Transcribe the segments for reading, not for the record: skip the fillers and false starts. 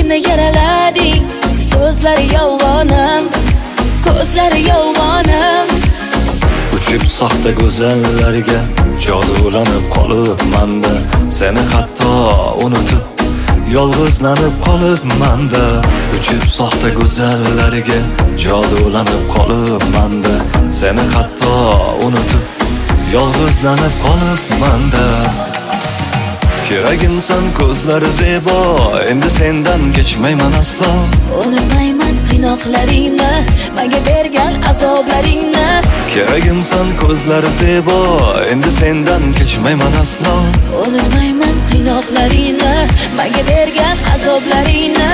Meni yaralading, so'zlari yolg'onim, ko'zlari yolg'onim. Uchib soxta go'zallarga jodulanib qolibman-da, seni hatto unutib yolg'izlanib qolibman-da. Uchib soxta go'zallarga jodulanib qolibman-da, seni hatto unutib yolg'izlanib qolibman-da. Keragimsan ko'zlari zebo, endi sendan kechmayman aslo. Unutmayman qiynoqlaringni, menga bergan azoblaringni. Keragimsan ko'zlari zebo, endi sendan kechmayman aslo. Unutmayman qiynoqlaringni, menga bergan azoblaringni.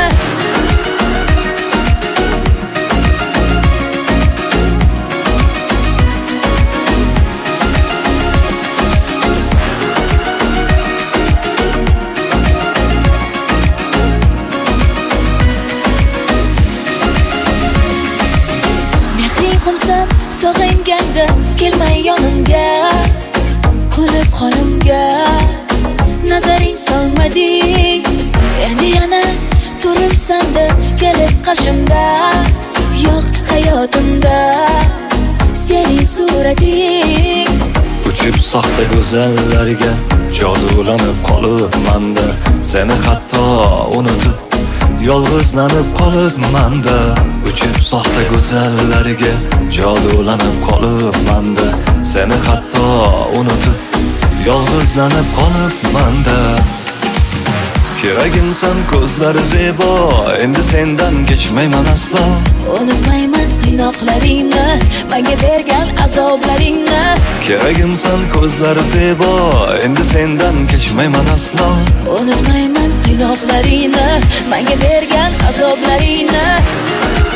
Qumsab sog'inganda kelmay yonimga, kulib qo'limga nazaring solmading. Endi yana turibsanda kelib qarshimda, yo'q hayotimda sening surating. Uchib soxta go'zallarga jodulanib qolibman-da, seni hatto unutib yolg'izlanib qolibman-da. Uchib soxta go'zallarga jodulanib qolibman-da, seni hatto unutib yolg'izlanib qolibman-da. Keragimsan ko'zlari zebo, endi sendan kechmayman aslo. Unutmayman qiynoqlaringni, menga bergan azoblaringni. Keragimsan ko'zlari zebo, endi sendan kechmayman aslo. Unutmayman qiynoqlaringni, menga bergan azoblaringni.